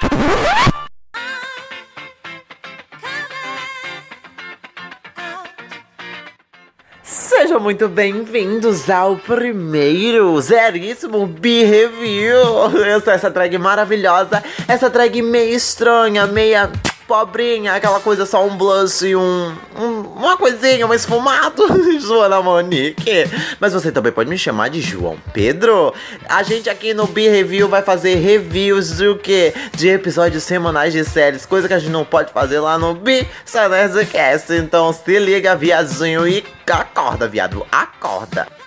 Sejam muito bem-vindos ao primeiro, zeríssimo B-Review. Eu sou essa drag maravilhosa, essa drag meio estranha, meia pobrinha, aquela coisa só um blush e uma coisinha, um esfumado, Joana Monique. Mas você também pode me chamar de João Pedro. A gente aqui no B-Review vai fazer reviews de o quê? De episódios semanais de séries, coisa que a gente não pode fazer lá no B-Nerdcast. Então se liga, viadinho, e acorda, viado, acorda.